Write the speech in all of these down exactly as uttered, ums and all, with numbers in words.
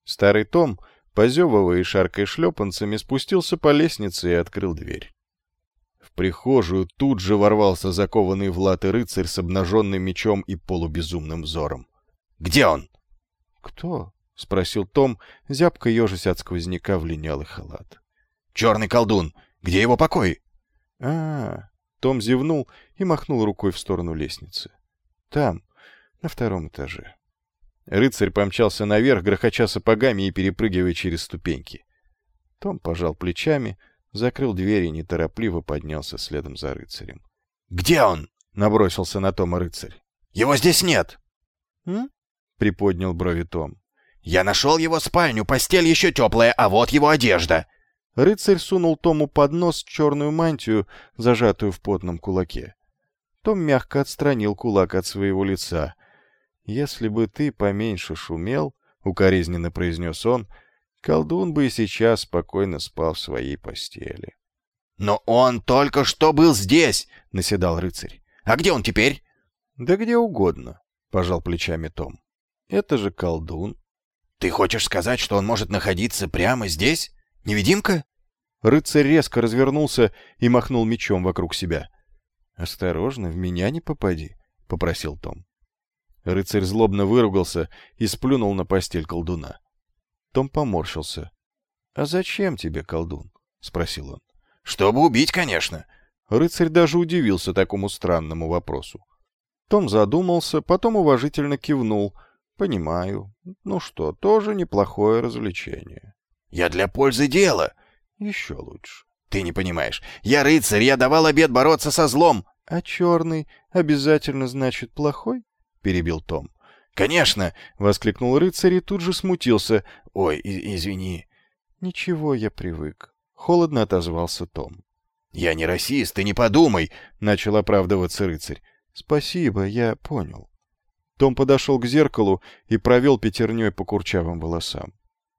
Старый Том, позевывая и шаркая шлепанцами, спустился по лестнице и открыл дверь. В прихожую тут же ворвался закованный в латы рыцарь с обнаженным мечом и полубезумным взором. «Где он?» «Кто?» — спросил Том, зябко ежась от сквозняка в линялый халат. «Черный колдун! Где его покой?» «А-а-а!» Том зевнул и махнул рукой в сторону лестницы. «Там, на втором этаже». Рыцарь помчался наверх, грохоча сапогами и перепрыгивая через ступеньки. Том пожал плечами, закрыл дверь и неторопливо поднялся следом за рыцарем. «Где он?» — набросился на Тома рыцарь. «Его здесь нет!» «М?» — приподнял брови Том. «Я нашел его спальню, постель еще теплая, а вот его одежда!» Рыцарь сунул Тому под нос черную мантию, зажатую в потном кулаке. Том мягко отстранил кулак от своего лица. «Если бы ты поменьше шумел, — укоризненно произнес он, — колдун бы и сейчас спокойно спал в своей постели». «Но он только что был здесь!» — наседал рыцарь. «А где он теперь?» «Да где угодно», — пожал плечами Том. «Это же колдун». «Ты хочешь сказать, что он может находиться прямо здесь? Невидимка?» Рыцарь резко развернулся и махнул мечом вокруг себя. «Осторожно, в меня не попади», — попросил Том. Рыцарь злобно выругался и сплюнул на постель колдуна. Том поморщился. «А зачем тебе колдун?» — спросил он. «Чтобы убить, конечно». Рыцарь даже удивился такому странному вопросу. Том задумался, потом уважительно кивнул. «Понимаю. Ну что, тоже неплохое развлечение». «Я для пользы дела». «Еще лучше». «Ты не понимаешь. Я рыцарь, я давал обет бороться со злом». «А черный обязательно значит плохой?» — перебил Том. «Конечно!» — воскликнул рыцарь и тут же смутился. «Ой, и- извини». «Ничего, я привык», — холодно отозвался Том. «Я не расист, ты не подумай!» — начал оправдываться рыцарь. «Спасибо, я понял». Том подошел к зеркалу и провел пятерней по курчавым волосам.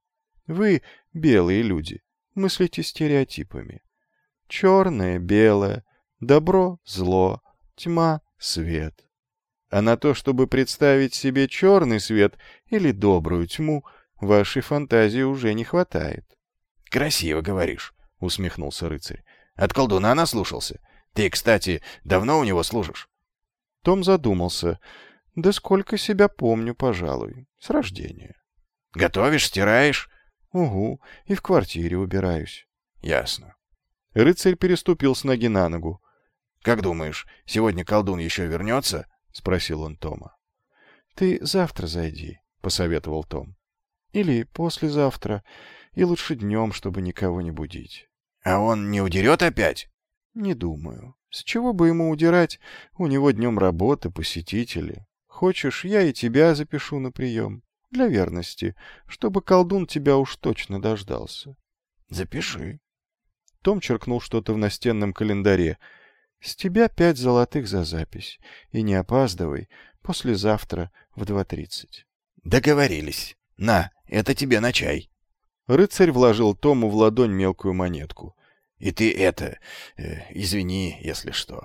«Вы, белые люди, мыслите стереотипами. Черное — белое, добро — зло, тьма — свет. А на то, чтобы представить себе черный свет или добрую тьму, вашей фантазии уже не хватает». «Красиво говоришь», — усмехнулся рыцарь. «От колдуна наслушался. Ты, кстати, давно у него служишь?» Том задумался. «Да сколько себя помню, пожалуй, с рождения». «Готовишь, стираешь?» «Угу, и в квартире убираюсь». «Ясно». Рыцарь переступил с ноги на ногу. «Как думаешь, сегодня колдун еще вернется?» — спросил он Тома. «Ты завтра зайди», — посоветовал Том. «Или послезавтра, и лучше днем, чтобы никого не будить». «А он не удерет опять?» «Не думаю. С чего бы ему удирать? У него днем работа, посетители. Хочешь, я и тебя запишу на прием. Для верности, чтобы колдун тебя уж точно дождался». «Запиши». Том черкнул что-то в настенном календаре. «С тебя пять золотых за запись. И не опаздывай. Послезавтра в два тридцать». «Договорились. На, это тебе на чай». Рыцарь вложил Тому в ладонь мелкую монетку. «И ты это... Э, извини, если что».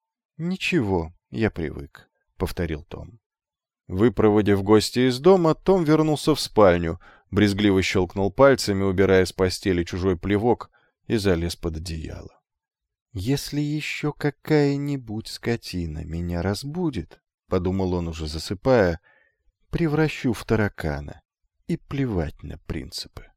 «Ничего, я привык», — повторил Том. Выпроводив гостя из дома, Том вернулся в спальню, брезгливо щелкнул пальцами, убирая с постели чужой плевок, и залез под одеяло. «Если еще какая-нибудь скотина меня разбудит, — подумал он уже засыпая, — превращу в таракана и плевать на принципы».